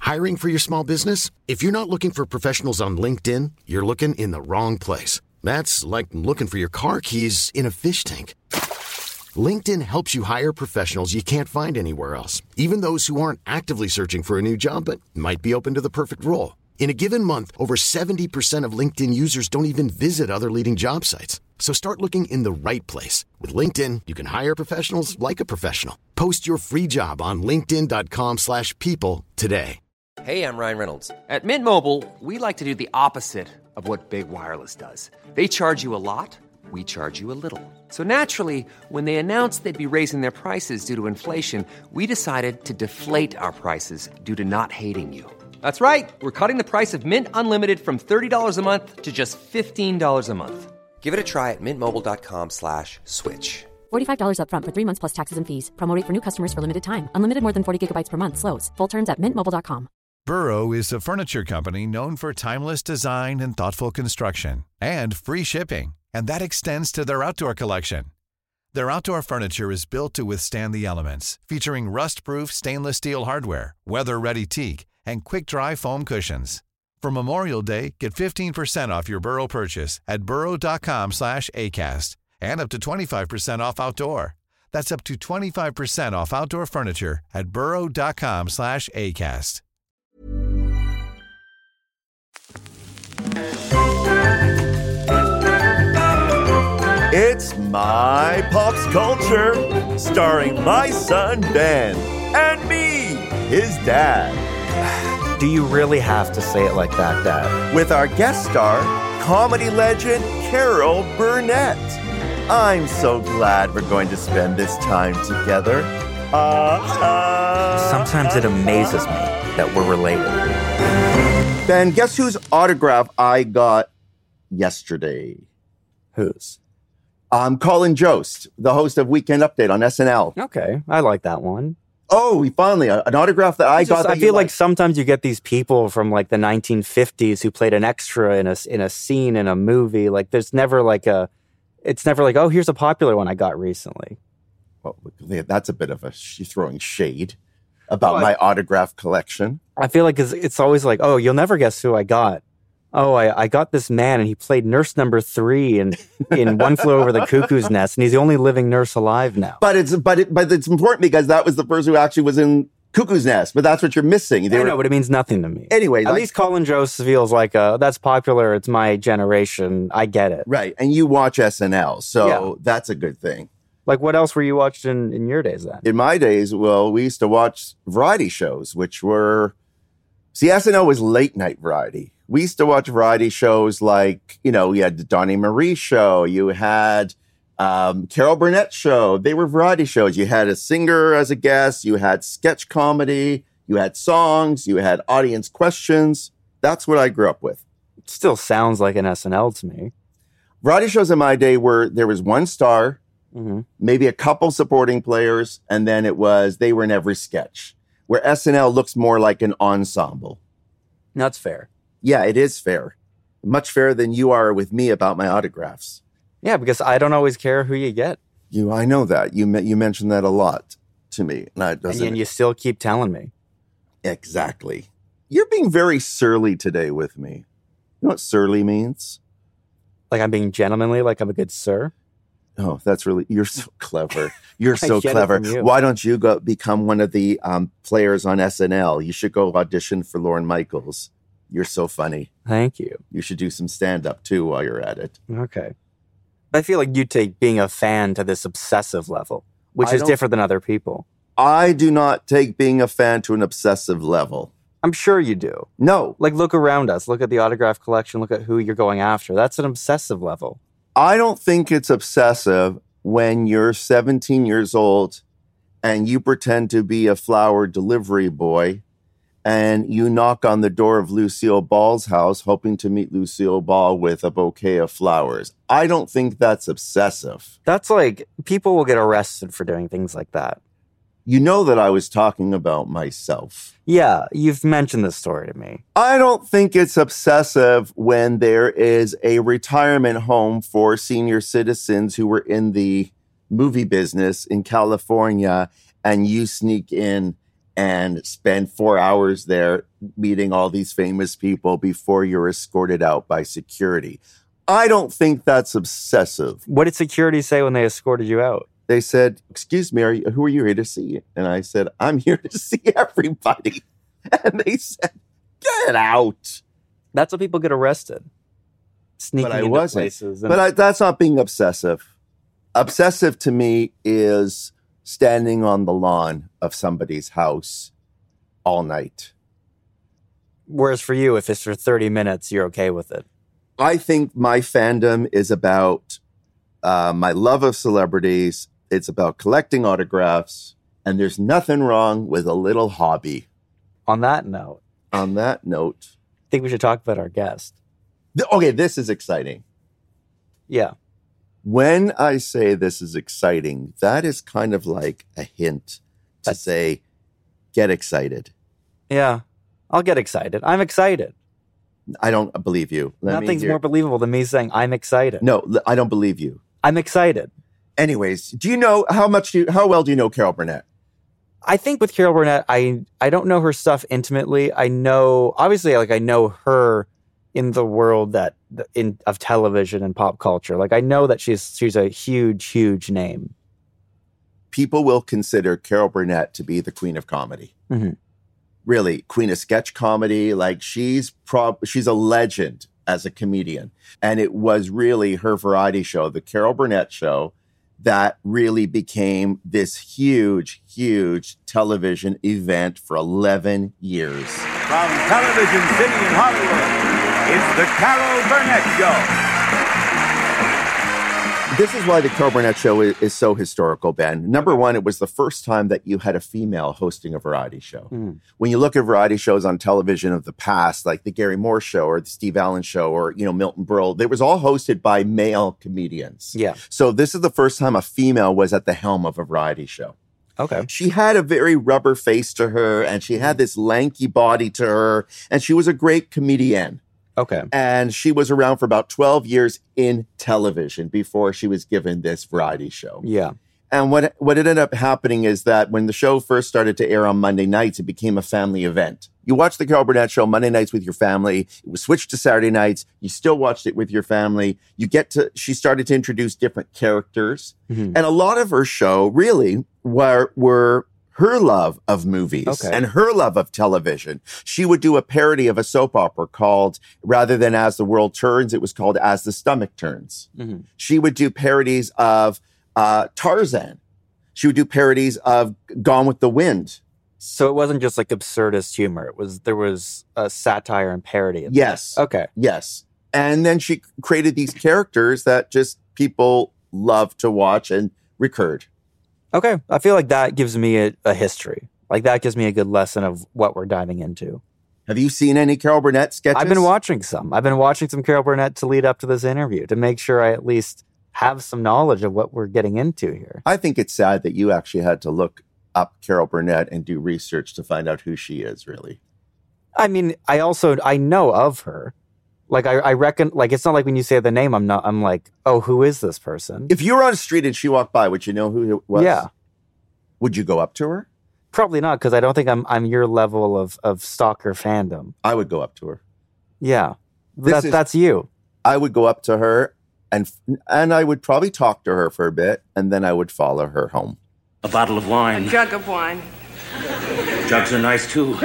Hiring for your small business? If you're not looking for professionals on LinkedIn, you're looking in the wrong place. That's like looking for your car keys in a fish tank. LinkedIn helps you hire professionals you can't find anywhere else, even those who aren't actively searching for a new job but might be open to the perfect role. In a given month, over 70% of LinkedIn users don't even visit other leading job sites. So start looking in the right place. With LinkedIn, you can hire professionals like a professional. Post your free job on linkedin.com/people today. Hey, I'm Ryan Reynolds. At Mint Mobile, we like to do the opposite of what Big Wireless does. They charge you a lot, we charge you a little. So naturally, when they announced they'd be raising their prices due to inflation, we decided to deflate our prices due to not hating you. That's right. We're cutting the price of Mint Unlimited from $30 a month to just $15 a month. Give it a try at mintmobile.com/switch. $45 up front for 3 months plus taxes and fees. Promo rate for new customers for limited time. Unlimited more than 40 gigabytes per month. Slows full terms at mintmobile.com. Burrow is a furniture company known for timeless design and thoughtful construction and free shipping, and that extends to their outdoor collection. Their outdoor furniture is built to withstand the elements, featuring rust-proof stainless steel hardware, weather-ready teak, and quick-dry foam cushions. For Memorial Day, get 15% off your Burrow purchase at burrow.com/acast and up to 25% off outdoor. That's up to 25% off outdoor furniture at burrow.com/acast. It's My Pops Culture, starring my son Ben and me, his dad. Do you really have to say it like that, Dad? With our guest star, comedy legend Carol Burnett. I'm so glad we're going to spend this time together. Sometimes it amazes me that we're related. Ben, guess whose autograph I got yesterday? Whose? Colin Jost, the host of Weekend Update on SNL. Okay, I like that one. Oh, we finally, an autograph that I got. I feel like sometimes you get these people from like the 1950s who played an extra in a scene in a movie. Like it's never like, oh, here's a popular one I got recently. Well, that's a bit of you're throwing shade about my autograph collection. I feel like it's always like, oh, you'll never guess who I got. Oh, I got this man and he played nurse number 3 in One Flew Over the Cuckoo's Nest, and he's the only living nurse alive now. But it's important because that was the person who actually was in Cuckoo's Nest. But that's what you're missing. I know, but it means nothing to me. Anyway, at least Colin Jost feels like that's popular. It's my generation. I get it. Right, and you watch SNL, so that's a good thing. Like, what else were you watching in your days then? In my days, well, we used to watch variety shows, which were... See, SNL was late night variety. We used to watch variety shows like, you had the Donnie Marie show. You had Carol Burnett show. They were variety shows. You had a singer as a guest. You had sketch comedy. You had songs. You had audience questions. That's what I grew up with. It still sounds like an SNL to me. Variety shows in my day were, there was one star, maybe a couple supporting players, and then they were in every sketch. Where SNL looks more like an ensemble. That's fair. Yeah, it is fair. Much fairer than you are with me about my autographs. Yeah, because I don't always care who you get. I know that. You mentioned that a lot to me. And you still keep telling me. Exactly. You're being very surly today with me. You know what surly means? Like I'm being gentlemanly, like I'm a good sir? Oh, you're so clever. You're so clever. Why don't you go become one of the players on SNL? You should go audition for Lorne Michaels. You're so funny. Thank you. You should do some stand-up too while you're at it. Okay. I feel like you take being a fan to this obsessive level, which is different than other people. I do not take being a fan to an obsessive level. I'm sure you do. No. Like look around us. Look at the autograph collection. Look at who you're going after. That's an obsessive level. I don't think it's obsessive when you're 17 years old and you pretend to be a flower delivery boy and you knock on the door of Lucille Ball's house hoping to meet Lucille Ball with a bouquet of flowers. I don't think that's obsessive. That's like, people will get arrested for doing things like that. You know that I was talking about myself. Yeah, you've mentioned this story to me. I don't think it's obsessive when there is a retirement home for senior citizens who were in the movie business in California and you sneak in and spend 4 hours there meeting all these famous people before you're escorted out by security. I don't think that's obsessive. What did security say when they escorted you out? They said, excuse me, who are you here to see? And I said, I'm here to see everybody. And they said, get out. That's how people get arrested. Sneaking But I into wasn't. places. That's not being obsessive. Obsessive to me is standing on the lawn of somebody's house all night. Whereas for you, if it's for 30 minutes, you're okay with it. I think my fandom is about my love of celebrities. It's about collecting autographs. And there's nothing wrong with a little hobby. On that note, I think we should talk about our guest. Okay, this is exciting. Yeah. When I say this is exciting, that is kind of like a hint to say, get excited. Yeah. I'll get excited. I'm excited. I don't believe you. Nothing's more believable than me saying I'm excited. No, I don't believe you. I'm excited. Anyways, do you know how well do you know Carol Burnett? I think with Carol Burnett, I don't know her stuff intimately. I know, obviously, like I know her in the world of television and pop culture. Like I know that she's a huge, huge name. People will consider Carol Burnett to be the queen of comedy. Mm-hmm. Really, queen of sketch comedy. Like she's a legend as a comedian. And it was really her variety show, The Carol Burnett Show, that really became this huge, huge television event for 11 years. From Television City in Hollywood, it's The Carol Burnett Show. This is why The Carol Burnett Show is so historical, Ben. Number one, it was the first time that you had a female hosting a variety show. Mm. When you look at variety shows on television of the past, like The Gary Moore Show or The Steve Allen Show or, Milton Berle, it was all hosted by male comedians. Yeah. So this is the first time a female was at the helm of a variety show. Okay. She had a very rubber face to her, and she had this lanky body to her, and she was a great comedian. Okay. And she was around for about 12 years in television before she was given this variety show. Yeah. And what ended up happening is that when the show first started to air on Monday nights, it became a family event. You watched the Carol Burnett Show Monday nights with your family. It was switched to Saturday nights. You still watched it with your family. She started to introduce different characters. Mm-hmm. And a lot of her show really were her love of movies and her love of television. She would do a parody of a soap opera called, rather than As the World Turns, it was called As the Stomach Turns. Mm-hmm. She would do parodies of Tarzan. She would do parodies of Gone with the Wind. So it wasn't just like absurdist humor. There was a satire and parody. Yes. Okay. Yes. And then she created these characters that just people love to watch and recurred. Okay. I feel like that gives me a history. Like that gives me a good lesson of what we're diving into. Have you seen any Carol Burnett sketches? I've been watching some. Carol Burnett to lead up to this interview to make sure I at least have some knowledge of what we're getting into here. I think it's sad that you actually had to look up Carol Burnett and do research to find out who she is, really. I mean, I know of her. Like, I reckon, like, it's not like when you say the name, I'm like, oh, who is this person? If you were on the street and she walked by, would you know who it was? Yeah. Would you go up to her? Probably not, because I don't think I'm your level of stalker fandom. I would go up to her. Yeah. That's you. I would go up to her and I would probably talk to her for a bit, and then I would follow her home. A bottle of wine. A jug of wine. Jugs are nice, too.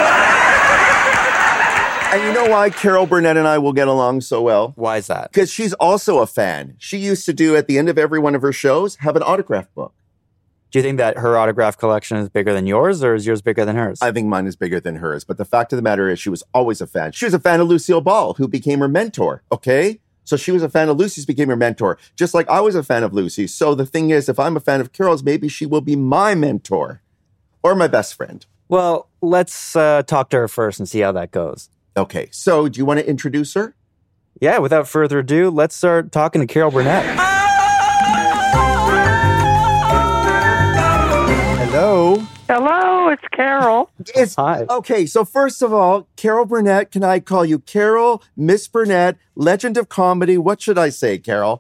And you know why Carol Burnett and I will get along so well? Why is that? Because she's also a fan. She used to do, at the end of every one of her shows, have an autograph book. Do you think that her autograph collection is bigger than yours, or is yours bigger than hers? I think mine is bigger than hers. But the fact of the matter is she was always a fan. She was a fan of Lucille Ball, who became her mentor, okay? So she was a fan of Lucy's, became her mentor, just like I was a fan of Lucy's. So the thing is, if I'm a fan of Carol's, maybe she will be my mentor or my best friend. Well, let's talk to her first and see how that goes. Okay, so do you want to introduce her? Yeah, without further ado, let's start talking to Carol Burnett. Hello. Hello, it's Carol. Hi. Okay, so first of all, Carol Burnett, can I call you Carol, Miss Burnett, legend of comedy? What should I say, Carol?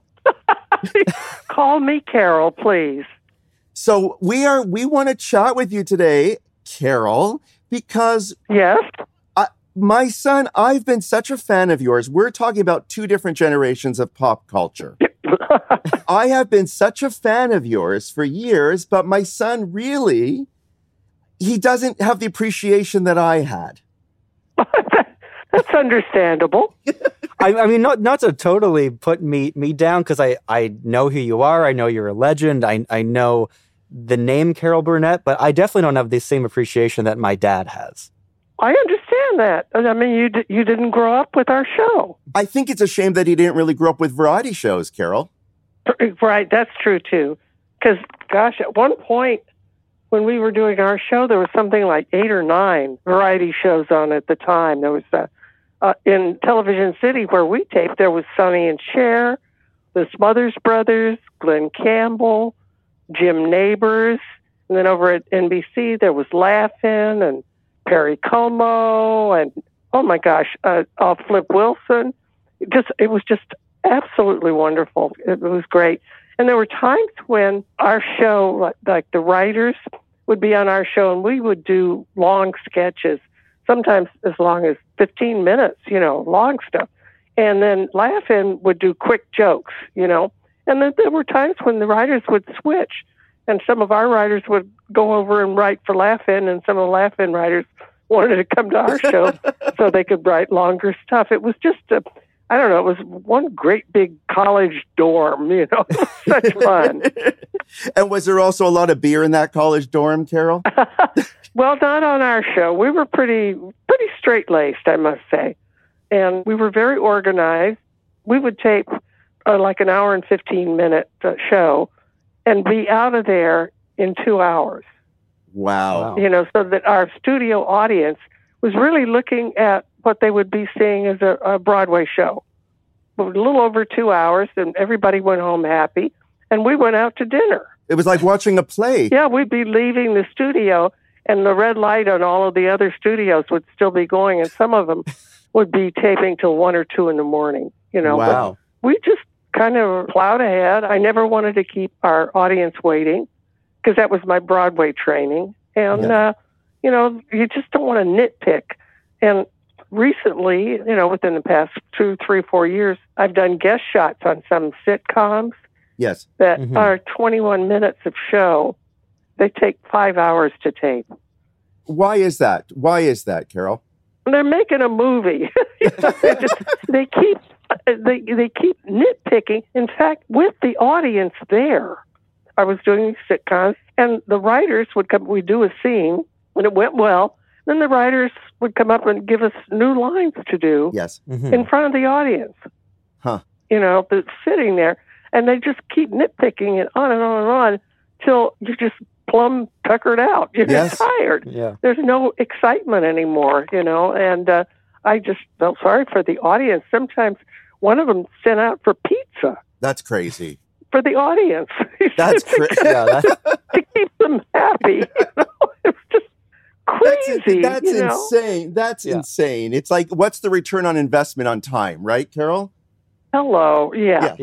Call me Carol, please. So we want to chat with you today. Carol, because Yes. my son, I've been such a fan of yours. We're talking about two different generations of pop culture. I have been such a fan of yours for years, but my son really, he doesn't have the appreciation that I had. That's understandable. I mean, not to totally put me down, because I know who you are. I know you're a legend. I know the name Carol Burnett, but I definitely don't have the same appreciation that my dad has. I understand that. I mean, you didn't grow up with our show. I think it's a shame that he didn't really grow up with variety shows, Carol. Right, that's true, too. Because, gosh, at one point when we were doing our show, there was something like 8 or 9 variety shows on at the time. There was in Television City, where we taped, there was Sonny and Cher, the Smothers Brothers, Glenn Campbell, Jim Nabors, and then over at NBC, there was Laugh-In and Perry Como, and oh my gosh, Flip Wilson. It was just absolutely wonderful. It was great. And there were times when our show, like the writers would be on our show, and we would do long sketches, sometimes as long as 15 minutes, long stuff. And then Laugh-In would do quick jokes, and then there were times when the writers would switch, and some of our writers would go over and write for Laugh-In, and some of the Laugh-In writers wanted to come to our show so they could write longer stuff. It was just, I don't know, it was one great big college dorm, such fun. And was there also a lot of beer in that college dorm, Carol? Well, not on our show. We were pretty straight-laced, I must say. And we were very organized. We would tape like an hour and 15-minute show and be out of there in 2 hours. Wow. So that our studio audience was really looking at what they would be seeing as a Broadway show. It was a little over 2 hours, and everybody went home happy, and we went out to dinner. It was like watching a play. Yeah, we'd be leaving the studio, and the red light on all of the other studios would still be going, and some of them would be taping till 1 or 2 in the morning. Wow. But we just kind of plowed ahead. I never wanted to keep our audience waiting, because that was my Broadway training. And, you just don't want to nitpick. And recently, within the past 2, 3, 4 years, I've done guest shots on some sitcoms. Yes. That are 21 minutes of show. They take 5 hours to tape. Why is that? Why is that, Carol? They're making a movie. They keep nitpicking. In fact, with the audience there, I was doing these sitcoms, and the writers would come. We'd do a scene, and it went well. Then the writers would come up and give us new lines to do. Yes. In front of the audience. Huh. But sitting there, and they just keep nitpicking it on and on and on till you're just plumb tuckered out. You're just tired. Yeah. There's no excitement anymore, and I just felt sorry for the audience. Sometimes one of them sent out for pizza. That's crazy. For the audience. That's crazy. To keep them happy. It's just crazy. That's insane. That's insane. It's like, what's the return on investment on time, right, Carol? Hello. Yeah.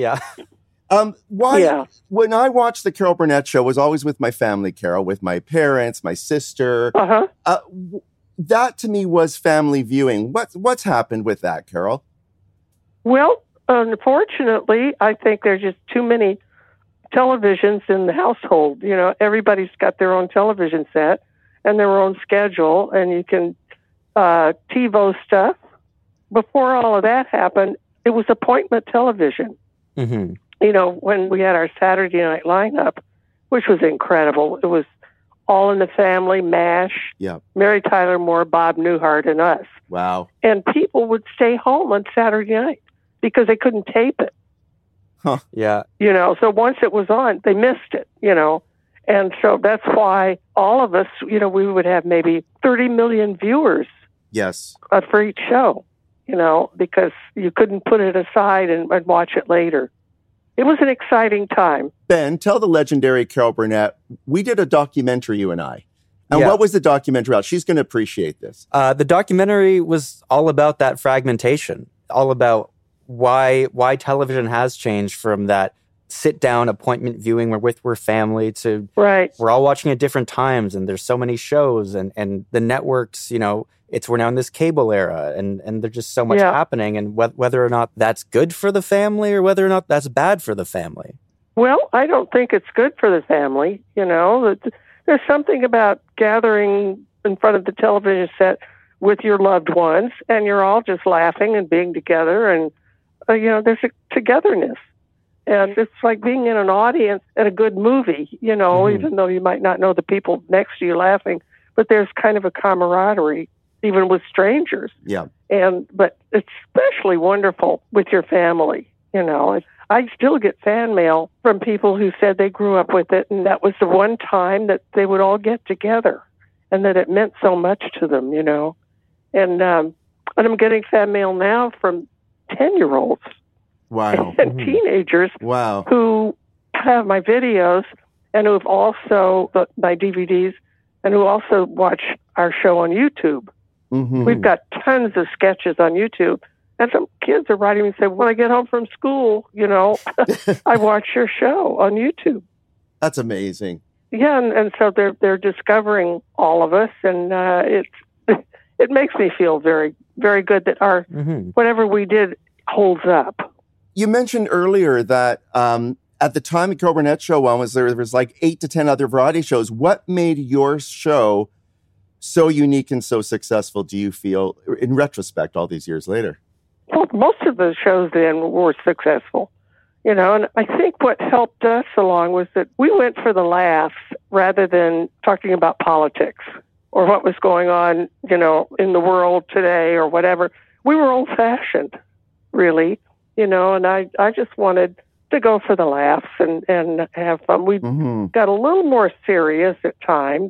When I watched the Carol Burnett show, it was always with my family, Carol, with my parents, my sister. That to me was family viewing. What's happened with that, Carol? Well, unfortunately, I think there's just too many televisions in the household. Everybody's got their own television set and their own schedule, and you can TiVo stuff. Before all of that happened, it was appointment television. Mm-hmm. When we had our Saturday night lineup, which was incredible. It was All in the Family, MASH, Mary Tyler Moore, Bob Newhart, and us. Wow. And people would stay home on Saturday night because they couldn't tape it. Huh. Yeah. So once it was on, they missed it, And so that's why all of us, we would have maybe 30 million viewers. Yes. For each show, because you couldn't put it aside and watch it later. It was an exciting time. Ben, tell the legendary Carol Burnett, we did a documentary, you and I. And what was the documentary about? She's going to appreciate this. The documentary was all about that fragmentation, all about why television has changed from that sit-down appointment viewing where we're family to Right. we're all watching at different times, and there's so many shows, and the networks, we're now in this cable era, and there's just so much happening, and whether or not that's good for the family or whether or not that's bad for the family. Well, I don't think it's good for the family. There's something about gathering in front of the television set with your loved ones, and you're all just laughing and being together, and there's a togetherness. And it's like being in an audience at a good movie, even though you might not know the people next to you laughing, but there's kind of a camaraderie, even with strangers. Yeah. But it's especially wonderful with your family, I still get fan mail from people who said they grew up with it, and that was the one time that they would all get together, and that it meant so much to them, And I'm getting fan mail now from 10-year-olds. Wow. And teenagers who have my videos and who have also my DVDs and who also watch our show on YouTube. Mm-hmm. We've got tons of sketches on YouTube. And some kids are writing me and say, when I get home from school, I watch your show on YouTube. That's amazing. Yeah, and so they're discovering all of us, and it makes me feel very, very good that our whatever we did holds up. You mentioned earlier that at the time the Carol Burnett show there was like 8 to 10 other variety shows. What made your show so unique and so successful, do you feel, in retrospect, all these years later? Well, most of the shows then were successful, and I think what helped us along was that we went for the laughs rather than talking about politics or what was going on, in the world today or whatever. We were old-fashioned, really, and I just wanted to go for the laughs and have fun. We got a little more serious at times,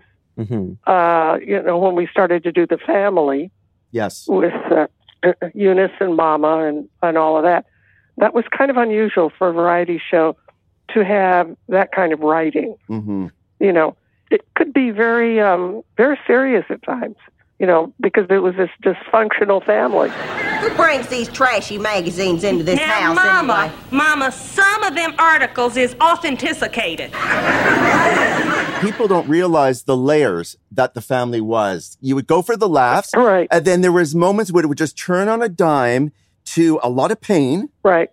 when we started to do the family. Yes. With Eunice and Mama and all of that. That was kind of unusual for a variety show to have that kind of writing. Mm-hmm. It could be very, very serious at times, because it was this dysfunctional family. Who brings these trashy magazines into this house anyway? Mama, some of them articles is authenticated. People don't realize the layers that the family was. You would go for the laughs. Right. And then there was moments where it would just turn on a dime to a lot of pain. Right.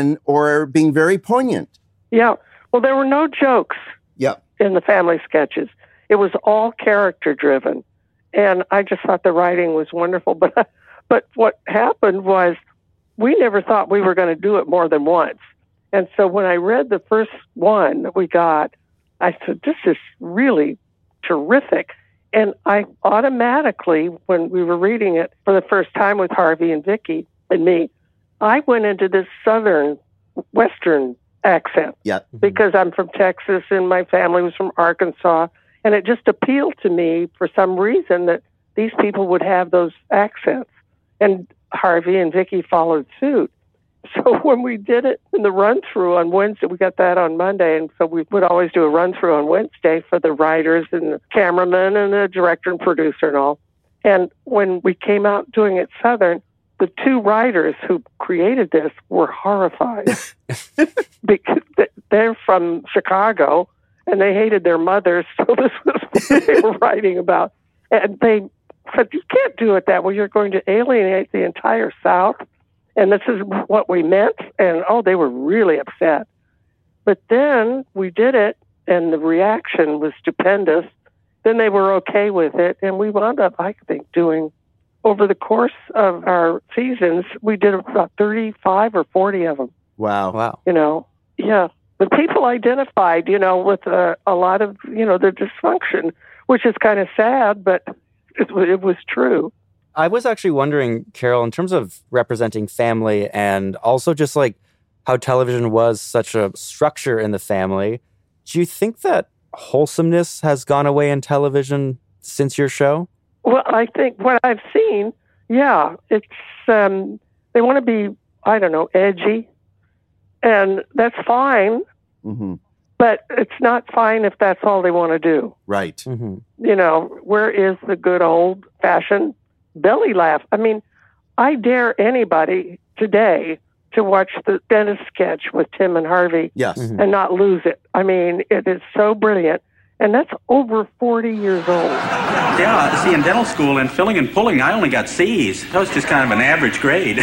Or being very poignant. Yeah. Well, there were no jokes. Yeah. In the family sketches. It was all character driven. And I just thought the writing was wonderful. But what happened was we never thought we were going to do it more than once. And so when I read the first one that we got, I said, this is really terrific. And I automatically, when we were reading it for the first time with Harvey and Vicky and me, I went into this Southern Western accent. Yeah. Because I'm from Texas and my family was from Arkansas. And it just appealed to me for some reason that these people would have those accents. And Harvey and Vicky followed suit. So when we did it in the run-through on Wednesday, we got that on Monday, and so we would always do a run-through on Wednesday for the writers and the cameraman and the director and producer and all. And when we came out doing it Southern, the two writers who created this were horrified because they're from Chicago, and they hated their mothers, so this was what they were writing about. And they said, you can't do it that way. You're going to alienate the entire South. And this is what we meant. And, they were really upset. But then we did it, and the reaction was stupendous. Then they were okay with it. And we wound up, I think, doing, over the course of our seasons, we did about 35 or 40 of them. Wow. Yeah. The people identified, with a lot of, the dysfunction, which is kind of sad, but it was true. I was actually wondering, Carol, in terms of representing family and also just like how television was such a structure in the family, do you think that wholesomeness has gone away in television since your show? Well, I think what I've seen, it's they want to be, edgy, and that's fine, but it's not fine if that's all they want to do. Right. Mm-hmm. Where is the good old-fashioned belly laugh? I mean, I dare anybody today to watch the Dennis sketch with Tim and Harvey Yes. and not lose it. I mean, it is so brilliant. And that's over 40 years old. Yeah, see, in dental school, in filling and pulling, I only got C's. That was just kind of an average grade.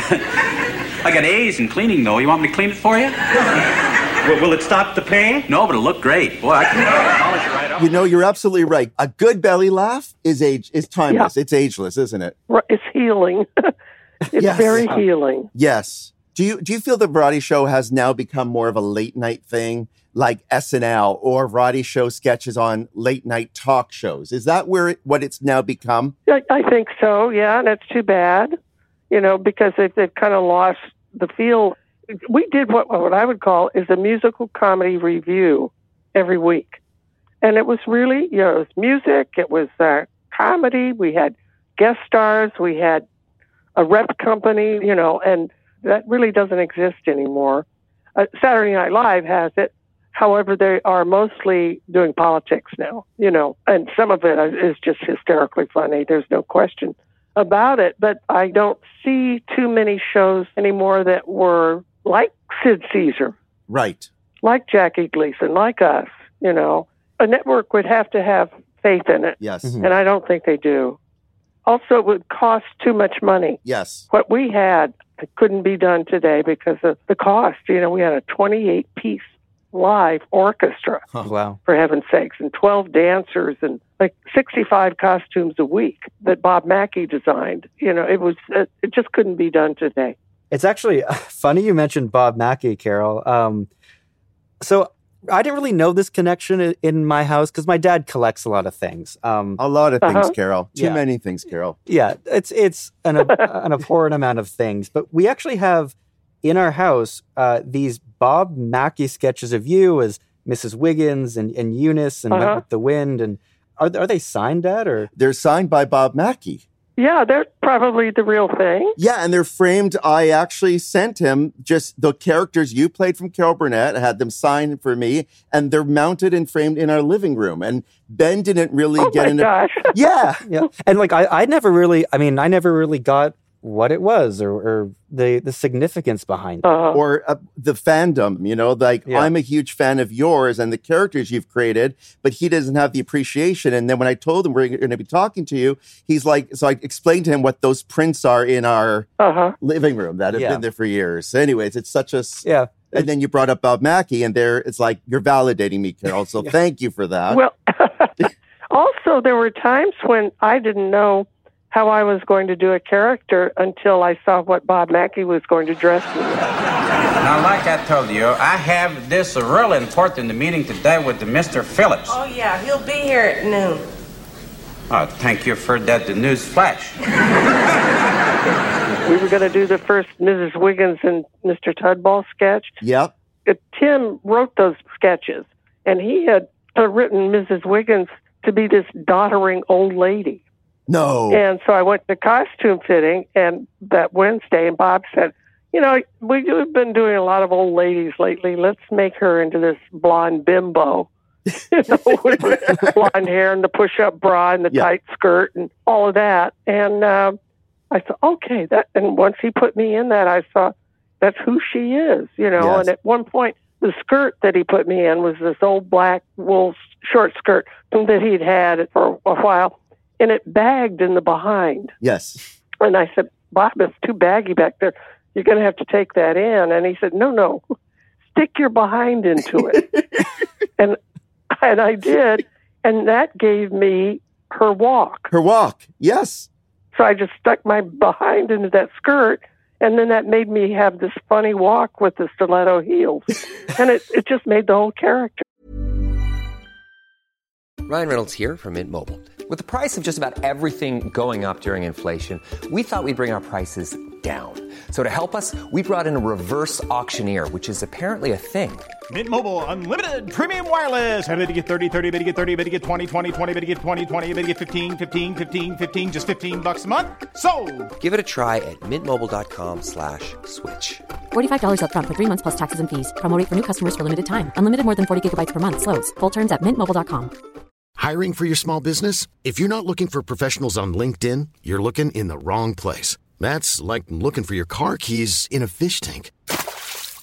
I got A's in cleaning, though. You want me to clean it for you? Will it stop the pain? No, but it'll look great. Boy, I can polish it right off. You know, you're absolutely right. A good belly laugh is timeless. Yeah. It's ageless, isn't it? It's healing. It's Yes. very healing. Yes. Do you feel the variety show has now become more of a late night thing, like SNL or variety show sketches on late night talk shows? Is that what it's now become? I think so, yeah, and it's too bad, because they've kind of lost the feel. We did what I would call is a musical comedy review every week. And it was really, it was music, it was comedy, we had guest stars, we had a rep company, and that really doesn't exist anymore. Saturday Night Live has it. However, they are mostly doing politics now, and some of it is just hysterically funny. There's no question about it. But I don't see too many shows anymore that were like Sid Caesar. Right. Like Jackie Gleason, like us, A network would have to have faith in it. Yes. And I don't think they do. Also, it would cost too much money. Yes. What we had couldn't be done today because of the cost. We had a 28-piece live orchestra, Wow. for heaven's sakes, and 12 dancers and like 65 costumes a week that Bob Mackie designed. It just couldn't be done today. It's actually funny you mentioned Bob Mackie, Carol. So I didn't really know this connection in my house because my dad collects a lot of things. A lot of things, Uh-huh. Carol. Too many things, Carol. Yeah, it's an abhorrent amount of things. But we actually have in our house these Bob Mackie sketches of you as Mrs. Wiggins and Eunice and Went with the Wind. And are they signed, Dad? Or They're signed by Bob Mackie. Yeah, they're probably the real thing. Yeah, and they're framed. I actually sent him just the characters you played from Carol Burnett. I had them signed for me, and they're mounted and framed in our living room. And Ben didn't really get into. Gosh. Yeah, yeah, and like I never really got what it was or the significance behind it. or the fandom, I'm a huge fan of yours and the characters you've created, but he doesn't have the appreciation. And then when I told him we're going to be talking to you, he's like, so I explained to him what those prints are in our living room that have been there for years. Anyways, it's such a... Yeah. And then you brought up Bob Mackie, and it's like, you're validating me, Carol. So thank you for that. Well, also, there were times when I didn't know how I was going to do a character until I saw what Bob Mackie was going to dress me as. Now, like I told you, I have this real important meeting today with the Mr. Phillips. Oh, yeah, he'll be here at noon. Oh, thank you for that news flash. We were going to do the first Mrs. Wiggins and Mr. Tudball sketch. Yep. Tim wrote those sketches, and he had written Mrs. Wiggins to be this doddering old lady. No. And so I went to costume fitting and that Wednesday, and Bob said, we've been doing a lot of old ladies lately. Let's make her into this blonde bimbo, with the blonde hair and the push-up bra and the tight skirt and all of that. And I thought, okay, and once he put me in that, I thought, that's who she is, Yes. And at one point, the skirt that he put me in was this old black wool short skirt that he'd had for a while. And it bagged in the behind. Yes. And I said, Bob, it's too baggy back there. You're going to have to take that in. And he said, no, stick your behind into it. and I did. And that gave me her walk. Her walk. Yes. So I just stuck my behind into that skirt. And then that made me have this funny walk with the stiletto heels. And it just made the whole character. Ryan Reynolds here from Mint Mobile. With the price of just about everything going up during inflation, we thought we'd bring our prices down. So to help us, we brought in a reverse auctioneer, which is apparently a thing. Mint Mobile Unlimited Premium Wireless. How to get 30, 30, bit to get 30, bit to get 20, 20, 20, bit to get 20, 20, bit to get 15, 15, 15, 15, just $15 a month? Sold! Give it a try at mintmobile.com/switch. $45 up front for 3 months plus taxes and fees. Promo rate for new customers for limited time. Unlimited more than 40 gigabytes per month. Slows full terms at mintmobile.com. Hiring for your small business? If you're not looking for professionals on LinkedIn, you're looking in the wrong place. That's like looking for your car keys in a fish tank.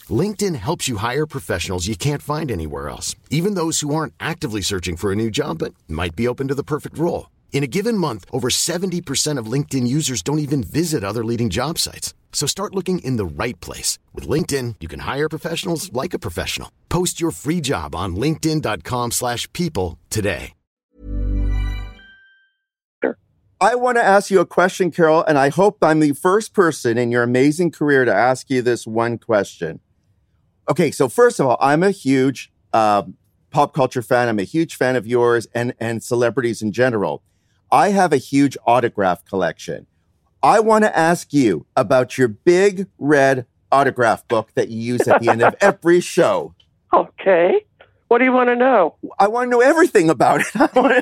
LinkedIn helps you hire professionals you can't find anywhere else, even those who aren't actively searching for a new job but might be open to the perfect role. In a given month, over 70% of LinkedIn users don't even visit other leading job sites. So start looking in the right place. With LinkedIn, you can hire professionals like a professional. Post your free job on linkedin.com/people today. I want to ask you a question, Carol, and I hope I'm the first person in your amazing career to ask you this one question. Okay, so first of all, I'm a huge pop culture fan. I'm a huge fan of yours and celebrities in general. I have a huge autograph collection. I want to ask you about your big red autograph book that you use at the end of every show. Okay. What do you want to know? I want to know everything about it.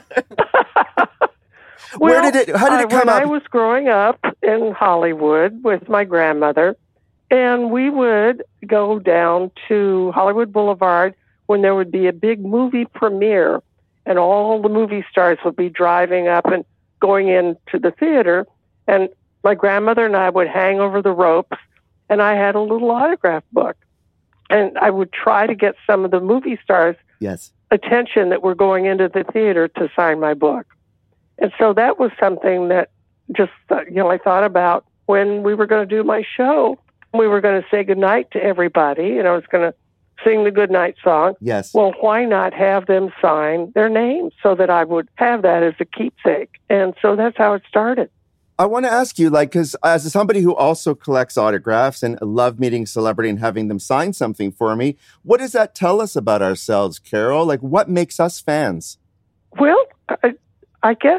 How did it come up? When I was growing up in Hollywood with my grandmother, and we would go down to Hollywood Boulevard when there would be a big movie premiere, and all the movie stars would be driving up and going into the theater, and my grandmother and I would hang over the ropes, and I had a little autograph book, and I would try to get some of the movie stars' attention that were going into the theater to sign my book. And so that was something that just, I thought about when we were going to do my show. We were going to say goodnight to everybody, and I was going to sing the goodnight song. Yes. Well, why not have them sign their names so that I would have that as a keepsake? And so that's how it started. I want to ask you, because as somebody who also collects autographs and love meeting celebrity and having them sign something for me, what does that tell us about ourselves, Carol? What makes us fans? Well, I guess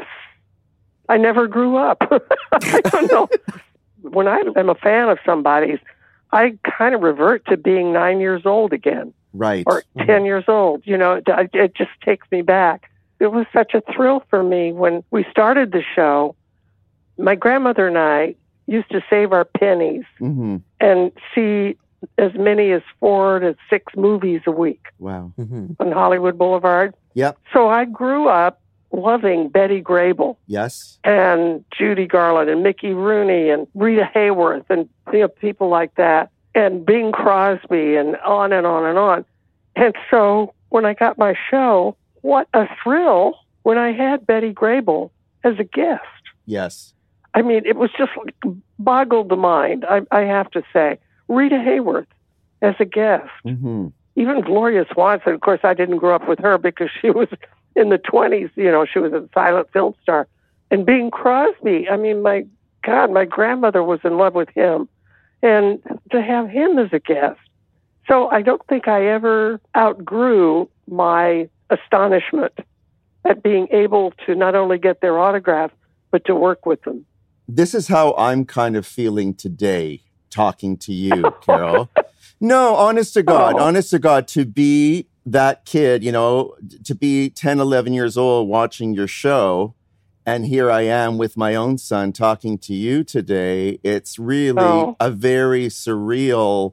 I never grew up. I don't know. When I am a fan of somebody's, I kind of revert to being 9 years old again. Right. Or 10 years old. It just takes me back. It was such a thrill for me when we started the show. My grandmother and I used to save our pennies and see as many as 4 to 6 movies a week. Wow. On Hollywood Boulevard. Yep. So I grew up loving Betty Grable. Yes. And Judy Garland and Mickey Rooney and Rita Hayworth and people like that. And Bing Crosby and on and on and on. And so when I got my show, what a thrill when I had Betty Grable as a guest. Yes. I mean, it was just boggled the mind, I have to say. Rita Hayworth as a guest. Even Gloria Swanson. Of course, I didn't grow up with her because she was in the 20s, she was a silent film star. And Bing Crosby, I mean, my God, my grandmother was in love with him. And to have him as a guest. So I don't think I ever outgrew my astonishment at being able to not only get their autograph, but to work with them. This is how I'm kind of feeling today, talking to you, Carol. No, honest to God, to be that kid, to be 10, 11 years old watching your show, and here I am with my own son talking to you today. It's really a very surreal,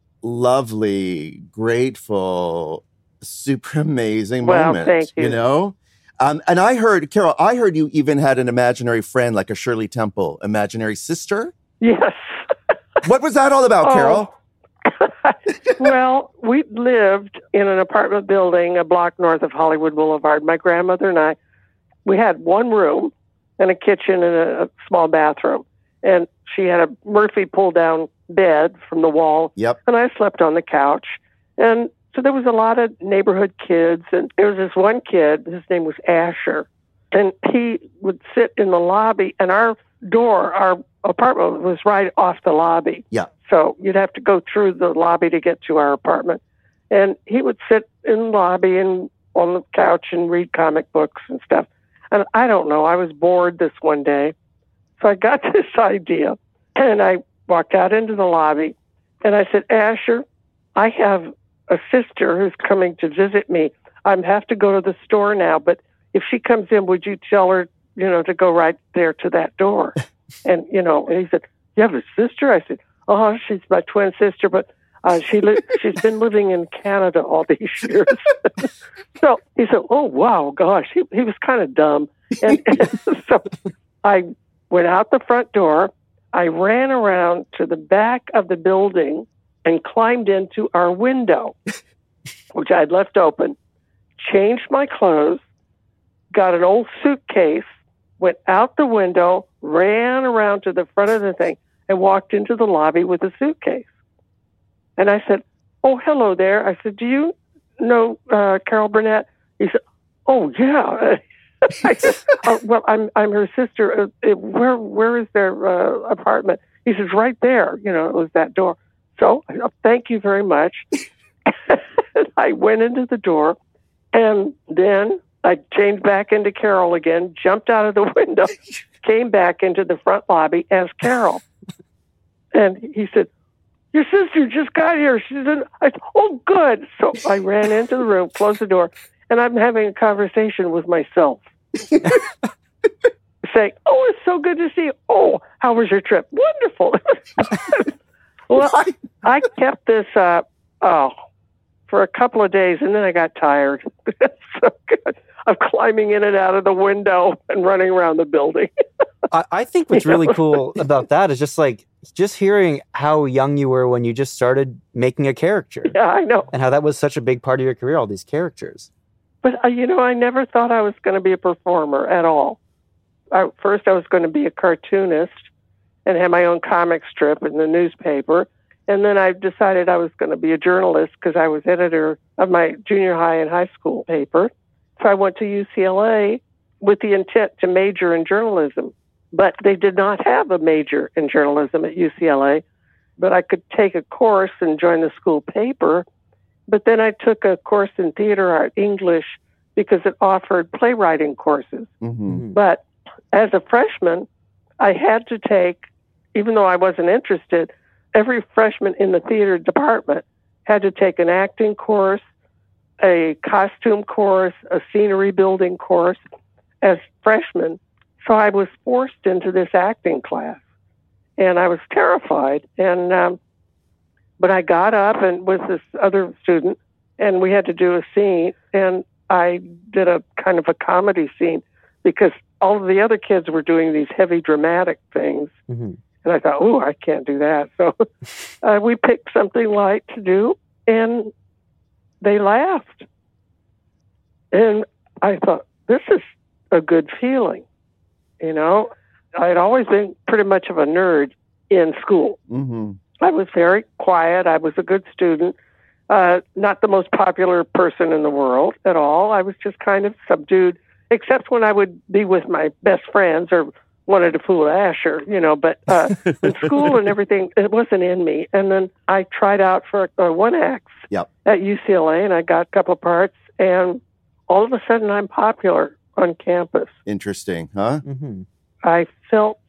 lovely, grateful, super amazing moment. Thank you. And I heard, Carol, you even had an imaginary friend, like a Shirley Temple, imaginary sister? Yes. What was that all about, Carol? Well, we lived in an apartment building a block north of Hollywood Boulevard. My grandmother and I, we had one room and a kitchen and a small bathroom. And she had a Murphy pull-down bed from the wall. Yep. And I slept on the couch. And so there was a lot of neighborhood kids. And there was this one kid, his name was Asher. And he would sit in the lobby. And our apartment was right off the lobby. Yeah. So you'd have to go through the lobby to get to our apartment. And he would sit in the lobby and on the couch and read comic books and stuff. And I don't know, I was bored this one day. So I got this idea. And I walked out into the lobby. And I said, Asher, I have a sister who's coming to visit me. I have to go to the store now. But if she comes in, would you tell her, to go right there to that door? And, and he said, you have a sister? I said, oh, she's my twin sister, but she's been living in Canada all these years. So he said, oh, wow, gosh, he was kind of dumb. And so I went out the front door. I ran around to the back of the building and climbed into our window, which I'd left open, changed my clothes, got an old suitcase, went out the window, ran around to the front of the thing, and walked into the lobby with a suitcase. And I said, "Oh, hello there." I said, "Do you know Carol Burnett?" He said, "Oh, yeah." I said, "Oh, well, I'm her sister. Where is their apartment?" He says, "Right there. You know, it was that door." So, thank you very much. I went into the door, and then I changed back into Carol again, jumped out of the window, came back into the front lobby as Carol. And he said, "Your sister just got here." She said, "Oh, good." So I ran into the room, closed the door, and I'm having a conversation with myself. Saying, "Oh, it's so good to see you. Oh, how was your trip?" "Wonderful." Well, I kept this up for a couple of days, and then I got tired. It's so good of climbing in and out of the window and running around the building. I think what's really cool about that is just hearing how young you were when you just started making a character. Yeah, I know. And how that was such a big part of your career, all these characters. But, I never thought I was going to be a performer at all. First, I was going to be a cartoonist and have my own comic strip in the newspaper. And then I decided I was going to be a journalist because I was editor of my junior high and high school paper. So I went to UCLA with the intent to major in journalism. But they did not have a major in journalism at UCLA. But I could take a course and join the school paper. But then I took a course in theater art English because it offered playwriting courses. Mm-hmm. But as a freshman, I had to take, even though I wasn't interested, every freshman in the theater department had to take an acting course, a costume course, a scenery building course as freshmen. So I was forced into this acting class, and I was terrified. And but I got up and with this other student, and we had to do a scene, and I did a kind of a comedy scene because all of the other kids were doing these heavy dramatic things. Mm-hmm. And I thought, "Oh, I can't do that." So we picked something light to do, and they laughed. And I thought, this is a good feeling. I'd always been pretty much of a nerd in school. Mm-hmm. I was very quiet. I was a good student. Not the most popular person in the world at all. I was just kind of subdued, except when I would be with my best friends or wanted to fool Asher, but in school and everything, it wasn't in me. And then I tried out for one acts at UCLA, and I got a couple parts, and all of a sudden I'm popular on campus. Interesting, huh? Mm-hmm. I felt,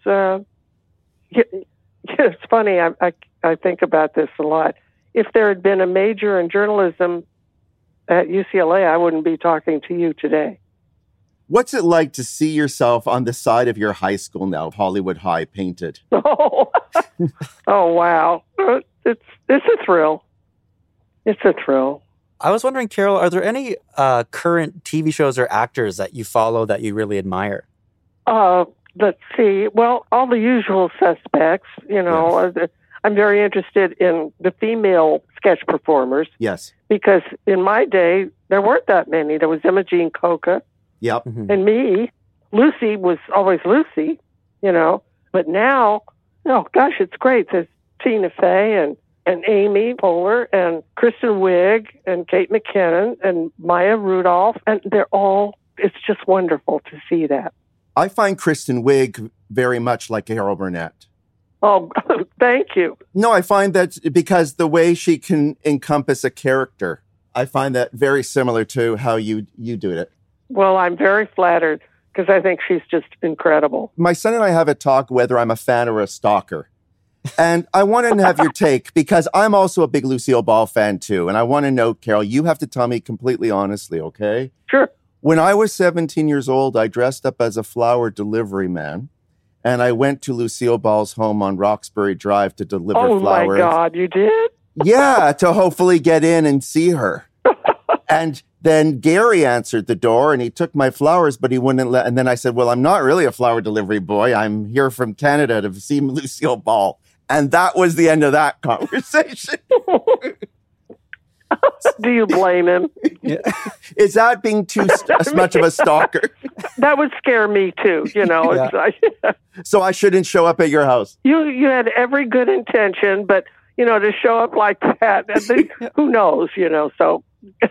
it's funny, I think about this a lot. If there had been a major in journalism at UCLA, I wouldn't be talking to you today. What's it like to see yourself on the side of your high school now, Hollywood High, painted? Oh, wow. It's a thrill. It's a thrill. I was wondering, Carol, are there any current TV shows or actors that you follow that you really admire? Let's see. Well, all the usual suspects, Yes. I'm very interested in the female sketch performers. Yes. Because in my day, there weren't that many. There was Imogene Coca. Yep. Mm-hmm. And me. Lucy was always Lucy, But now, oh, gosh, it's great. There's Tina Fey and Amy Poehler and Kristen Wiig and Kate McKinnon and Maya Rudolph. And it's just wonderful to see that. I find Kristen Wiig very much like Carol Burnett. Oh, thank you. No, I find that because the way she can encompass a character, I find that very similar to how you do it. Well, I'm very flattered because I think she's just incredible. My son and I have a talk whether I'm a fan or a stalker. And I want to have your take because I'm also a big Lucille Ball fan too. And I want to know, Carol, you have to tell me completely honestly, okay? Sure. When I was 17 years old, I dressed up as a flower delivery man. And I went to Lucille Ball's home on Roxbury Drive to deliver flowers. Oh, my God, you did? Yeah, to hopefully get in and see her. And then Gary answered the door and he took my flowers, but he wouldn't let. And then I said, well, I'm not really a flower delivery boy. I'm here from Canada to see Lucille Ball. And that was the end of that conversation. Do you blame him? Is that being too as much of a stalker? That would scare me too, you know. Yeah. It's like, So I shouldn't show up at your house. you had every good intention, but, you know, to show up like that, and then, who knows, you know. So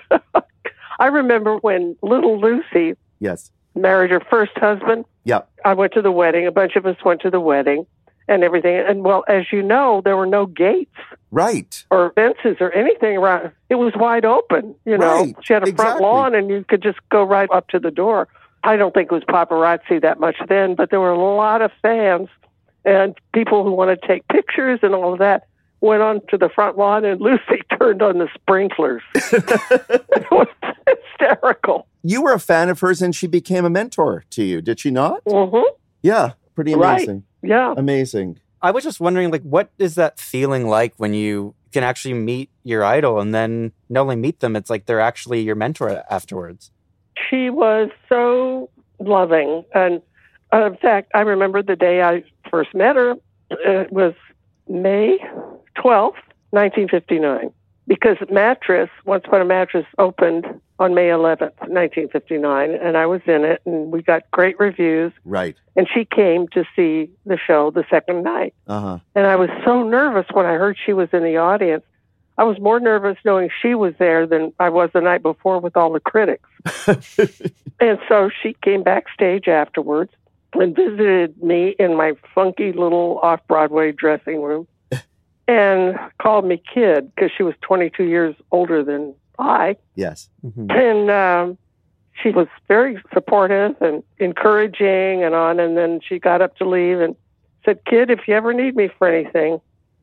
I remember when little Lucy Yes. married her first husband. Yeah. I went to the wedding. A bunch of us went to the wedding and everything. And, well, as you know, there were no gates. Right. Or fences or anything around. It was wide open, you know. Right. She had a front lawn and you could just go right up to the door. I don't think it was paparazzi that much then, but there were a lot of fans and people who wanted to take pictures and all of that went on to the front lawn and Lucy turned on the sprinklers. It was hysterical. You were a fan of hers and she became a mentor to you, did she not? Mm-hmm. Yeah. Pretty amazing. Right. Yeah. Amazing. I was just wondering, like, what is that feeling like when you can actually meet your idol and then not only meet them, it's like they're actually your mentor afterwards? She was so loving. And in fact, I remember the day I first met her. It was May 12th, 1959. Because Once Upon a Mattress opened on May 11th, 1959. And I was in it and we got great reviews. Right. And she came to see the show the second night. Uh-huh. And I was so nervous when I heard she was in the audience. I was more nervous knowing she was there than I was the night before with all the critics. And so she came backstage afterwards and visited me in my funky little off-Broadway dressing room and called me kid because she was 22 years older than I. Yes. Mm-hmm. And she was very supportive and encouraging and on. And then she got up to leave and said, "Kid, if you ever need me for anything,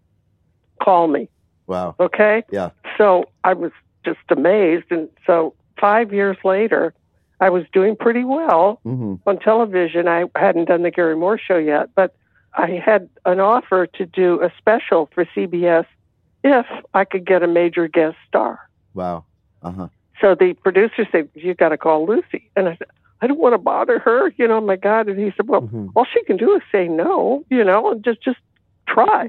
call me." Wow. Okay? Yeah. So I was just amazed. And so 5 years later, I was doing pretty well on television. I hadn't done the Gary Moore show yet, but I had an offer to do a special for CBS if I could get a major guest star. Wow. Uh-huh. So the producer said, "You got to call Lucy." And I said, "I don't want to bother her, you know, my God." And he said, "Well, all she can do is say no, you know, and just try."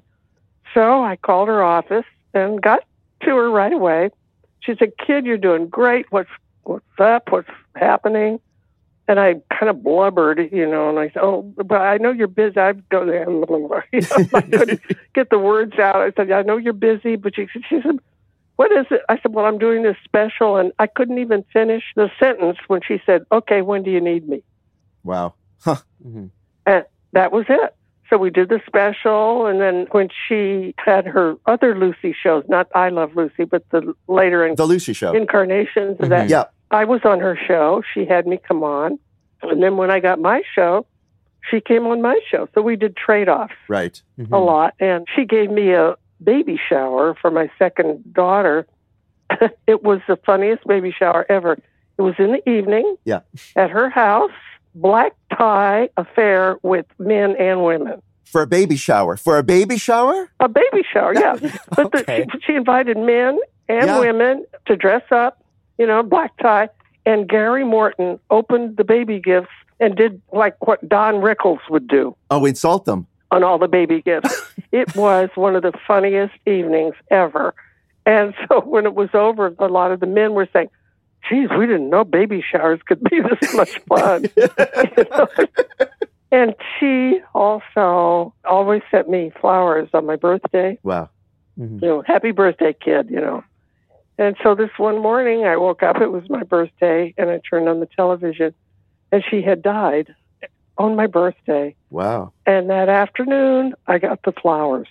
So I called her office and got to her right away. She said, "Kid, you're doing great. What's up? What's happening?" And I kind of blubbered, you know, and I said, "Oh, but I know you're busy." I'd go there. You know, I couldn't get the words out. I said, "I know you're busy," but she said, "What is it?" I said, "Well, I'm doing this special." And I couldn't even finish the sentence when she said, "Okay, when do you need me?" Wow. Huh. Mm-hmm. And that was it. So we did the special. And then when she had her other Lucy shows, not I Love Lucy, but the later The Lucy Show. incarnations of that. Yeah. I was on her show. She had me come on. And then when I got my show, she came on my show. So we did trade-offs Right. a lot. And she gave me a baby shower for my second daughter. It was the funniest baby shower ever. It was in the evening Yeah. at her house, black tie affair with men and women. For a baby shower. For a baby shower? A baby shower, yeah. But Okay. she invited men and women to dress up, you know, black tie. And Gary Morton opened the baby gifts and did like what Don Rickles would do Oh, insult them. on all the baby gifts. It was one of the funniest evenings ever. And so when it was over, a lot of the men were saying, "Geez, we didn't know baby showers could be this much fun." You know? And she also always sent me flowers on my birthday. Wow. You know, "Happy birthday, kid," you know. And so this one morning I woke up, it was my birthday, and I turned on the television, and she had died on my birthday. Wow. And that afternoon, I got the flowers.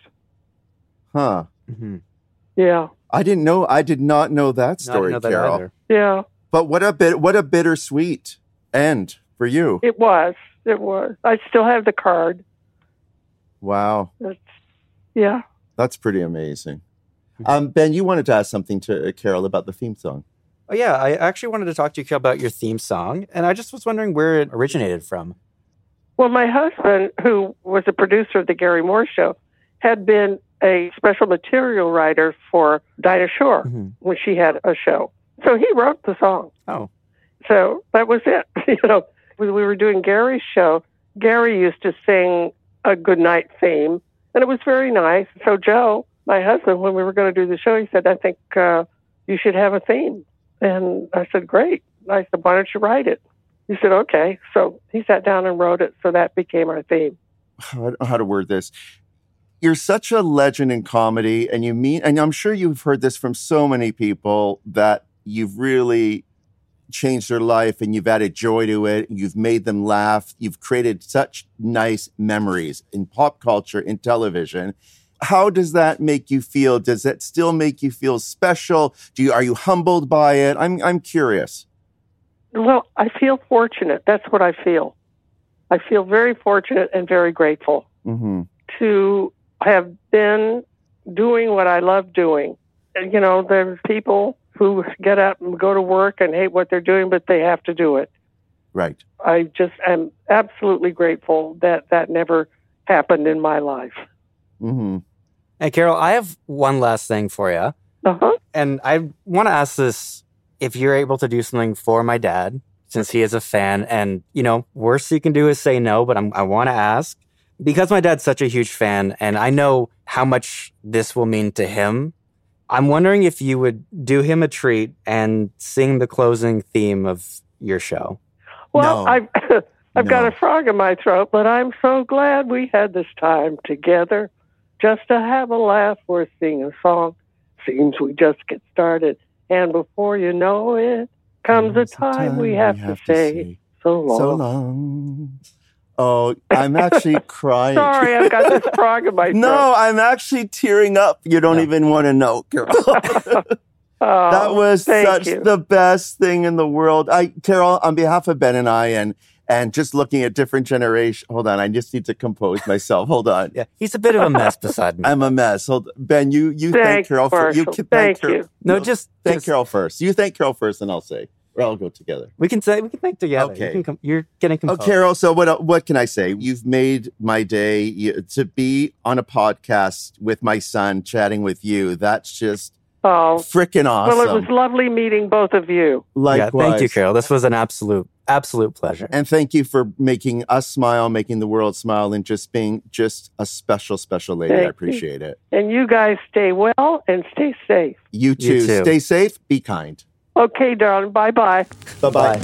Huh. Yeah. I did not know that story, know that Carol. either. Yeah. But what a bittersweet end for you. It was. I still have the card. Wow. Yeah. That's pretty amazing. Ben, you wanted to ask something to Carol about the theme song. Oh, yeah. I actually wanted to talk to you, Carol, about your theme song. And I just was wondering where it originated from. Well, my husband, who was a producer of the Gary Moore Show, had been a special material writer for Dinah Shore when she had a show. So he wrote the song. Oh. So that was it. You know, when we were doing Gary's show, Gary used to sing a goodnight theme, And it was very nice. So Joe, my husband, when we were going to do the show, he said, I think you should have a theme. And I said, great. I said, why don't you write it? He said, okay. So he sat down and wrote it. So that became our theme. I don't know how to word this. You're such a legend in comedy, and and I'm sure you've heard this from so many people, that you've really changed their life and you've added joy to it. You've made them laugh. You've created such nice memories in pop culture, in television. How does that make you feel? Does that still make you feel special? Are you humbled by it? I'm curious. Well, I feel fortunate. That's what I feel. I feel very fortunate and very grateful to have been doing what I love doing. And, there's people who get up and go to work and hate what they're doing, but they have to do it. Right. I just am absolutely grateful that that never happened in my life. Mm-hmm. Hey, Carol, I have one last thing for you. Uh-huh. And I want to ask this, if you're able to do something for my dad, since he is a fan, and, worst you can do is say no, but I want to ask, because my dad's such a huge fan, and I know how much this will mean to him, I'm wondering if you would do him a treat and sing the closing theme of your show. Well, no. I've got a frog in my throat, but I'm so glad we had this time together just to have a laugh or sing a song. Seems we just get started, and before you know it, comes a time we have to say so long. So long. Oh, I'm actually crying. Sorry, I've got this frog in my throat. No, I'm actually tearing up. You don't even want to know, Carol. That was the best thing in the world. Carol, on behalf of Ben and I, and just looking at different generations. Hold on, I just need to compose myself. Hold on. Yeah, he's a bit of a mess beside me. I'm a mess. Ben, you thank Carol first. Thank you. No, just thank Carol first. You thank Carol first, and I'll say. Or I'll go together. We can thank together. Okay. You're getting composed. Oh, Carol, so what can I say? You've made my day. To be on a podcast with my son, chatting with you, that's just freaking awesome. Well, it was lovely meeting both of you. Likewise. Yeah, thank you, Carol. This was an absolute pleasure. And thank you for making us smile, making the world smile, and just being just a special, special lady. I appreciate it. And you guys stay well and stay safe. You too. Stay safe. Be kind. Okay, darling. Bye-bye. Bye-bye.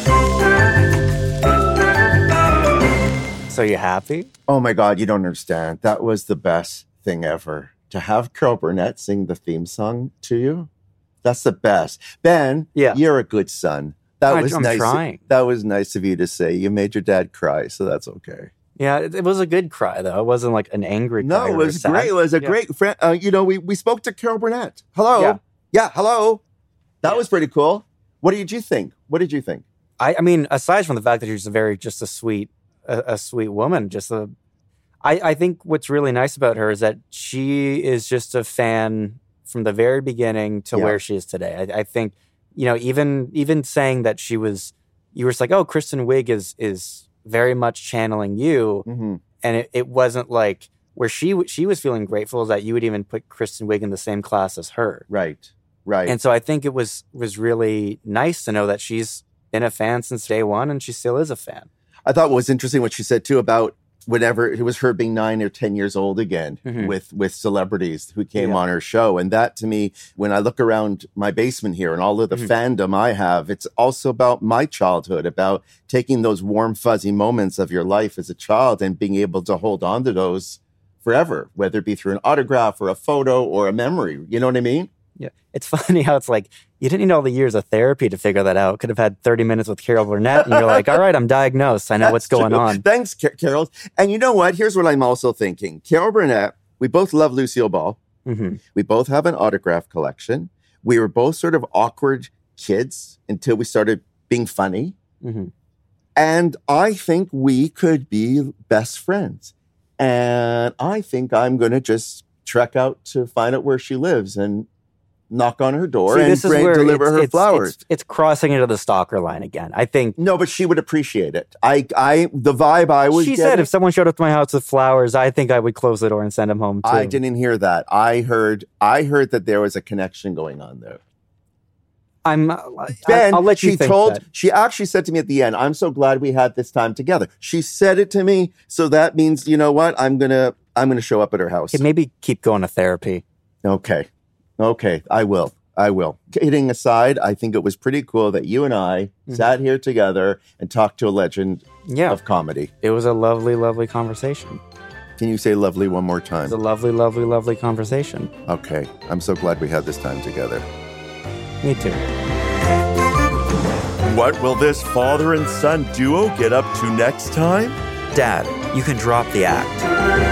So you happy? Oh, my God. You don't understand. That was the best thing ever. To have Carol Burnett sing the theme song to you, that's the best. Ben, you're a good son. That was nice. Trying. That was nice of you to say. You made your dad cry, so that's okay. Yeah, it was a good cry, though. It wasn't like an angry cry. No, it was great. It was a great friend. We spoke to Carol Burnett. Hello. Yeah, hello. That was pretty cool. What did you think? I mean, aside from the fact that she's a sweet woman, I think what's really nice about her is that she is just a fan from the very beginning to where she is today. I think, even saying that you were just like, oh, Kristen Wiig is very much channeling you. Mm-hmm. And it wasn't like where she was feeling grateful that you would even put Kristen Wiig in the same class as her. Right. And so I think it was really nice to know that she's been a fan since day one, and she still is a fan. I thought what was interesting what she said, too, about whenever it was her being 9 or 10 years old again with celebrities who came on her show. And that, to me, when I look around my basement here and all of the fandom I have, it's also about my childhood, about taking those warm, fuzzy moments of your life as a child and being able to hold on to those forever, whether it be through an autograph or a photo or a memory. You know what I mean? Yeah. It's funny how it's like, you didn't need all the years of therapy to figure that out. Could have had 30 minutes with Carol Burnett and you're like, all right, I'm diagnosed. I know what's going on. Thanks, Carol. And you know what? Here's what I'm also thinking. Carol Burnett, we both love Lucille Ball. Mm-hmm. We both have an autograph collection. We were both sort of awkward kids until we started being funny. Mm-hmm. And I think we could be best friends. And I think I'm going to just trek out to find out where she lives and knock on her door and deliver her flowers. It's crossing into the stalker line again. I think. No, but she would appreciate it. The vibe I was She said if someone showed up to my house with flowers, I think I would close the door and send them home too. I didn't hear that. I heard that there was a connection going on there. I'll let you think that. She actually said to me at the end, I'm so glad we had this time together. She said it to me. So that means, you know what? I'm going to I'm going to show up at her house. Okay, maybe keep going to therapy. Okay, I will. Kidding aside, I think it was pretty cool that you and I sat here together and talked to a legend of comedy. It was a lovely, lovely conversation. Can you say lovely one more time? It was a lovely, lovely, lovely conversation. Okay. I'm so glad we had this time together. Me too. What will this father and son duo get up to next time? Dad, you can drop the act.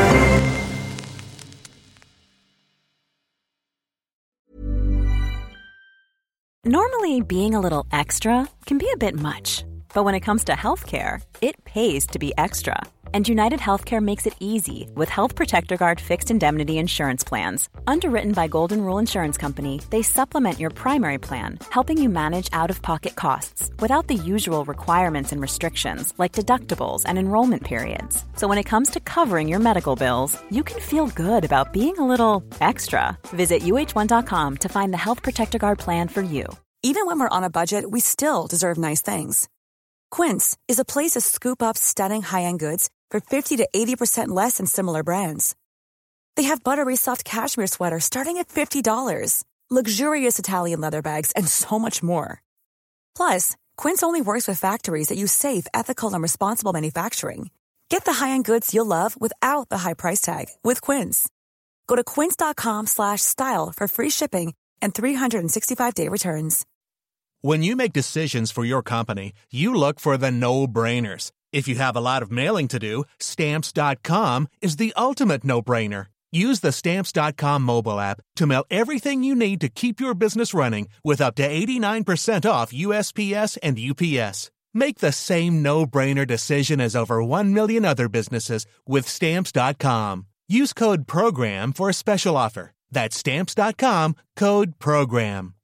Normally, being a little extra can be a bit much. But when it comes to healthcare, it pays to be extra. And United Healthcare makes it easy with Health Protector Guard fixed indemnity insurance plans. Underwritten by Golden Rule Insurance Company, they supplement your primary plan, helping you manage out-of-pocket costs without the usual requirements and restrictions like deductibles and enrollment periods. So when it comes to covering your medical bills, you can feel good about being a little extra. Visit uh1.com to find the Health Protector Guard plan for you. Even when we're on a budget, we still deserve nice things. Quince is a place to scoop up stunning high-end goods for 50 to 80% less than similar brands. They have buttery soft cashmere sweaters starting at $50, luxurious Italian leather bags, and so much more. Plus, Quince only works with factories that use safe, ethical, and responsible manufacturing. Get the high-end goods you'll love without the high price tag with Quince. Go to quince.com/style for free shipping and 365-day returns. When you make decisions for your company, you look for the no-brainers. If you have a lot of mailing to do, Stamps.com is the ultimate no-brainer. Use the Stamps.com mobile app to mail everything you need to keep your business running with up to 89% off USPS and UPS. Make the same no-brainer decision as over 1 million other businesses with Stamps.com. Use code PROGRAM for a special offer. That's Stamps.com, code PROGRAM.